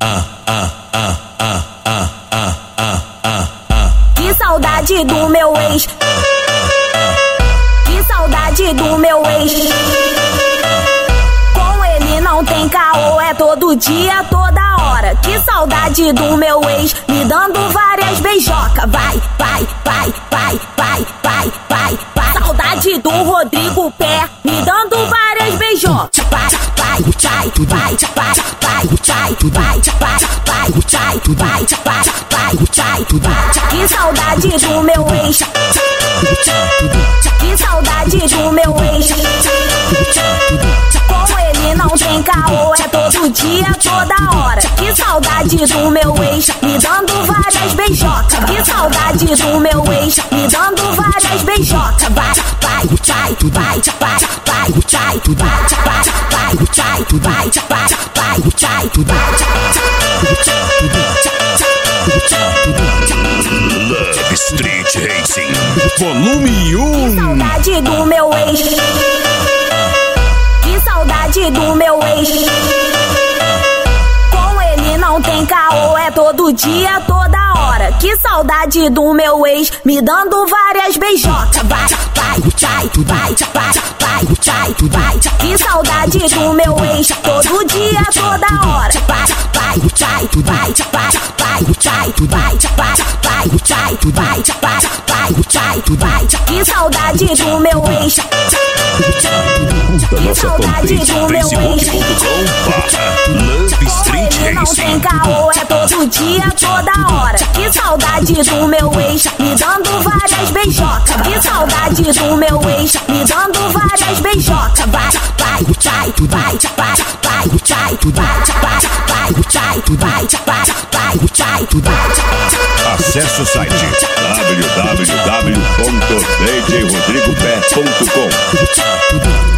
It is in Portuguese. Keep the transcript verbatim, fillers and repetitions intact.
Que saudade do meu ex. Que saudade do meu ex. Com ele não tem caô, é todo dia, toda hora. Que saudade do meu ex, me dando várias beijocas. Vai, vai, vai, vai, vai, vai, vai, vai. Saudade do Rodrigo Pé, me dando várias beijocas. Vai, vai, vai, vai, vai, vai, vai, vai, vai, vai, vai, vai, vai, vai, vai. Que saudade do meu ex. Que saudade do meu ex. Com ele não tem caô, é todo dia, toda hora. Que saudade do meu ex, me dando várias beijocas. Que saudade do meu ex, me dando várias beijocas. Vai, vai, vai, vai, vai, vai, vai, vai, vai, vai, vai, vai, vai, Love Street Racing Volume um. Que saudade do meu ex. Que saudade do meu ex. Com ele não tem caô, é todo dia, toda hora. Que saudade do meu ex, me dando várias beijocas. Vai, vai, vai, vai, vai, vai, vai, vai. Que saudade do meu ex, todo dia, toda hora. Vai, vai, vai, vai, vai, vai, vai, vai, vai, vai, vai, vai, vai, vai, vai. Que saudade do meu ex. Da nossa fanpage facebook ponto com barra Love Street Ele não tem caô, é todo dia, toda hora. Que saudade do meu ex, me dando várias beijocas. Que saudade do meu ex, me dando várias beijocas. Vai, vai, vai, vai, vai, vai, vai, vai, vai, vai, vai, vai, vai. Acesse o site w w w ponto d j rodrigo pé ponto com.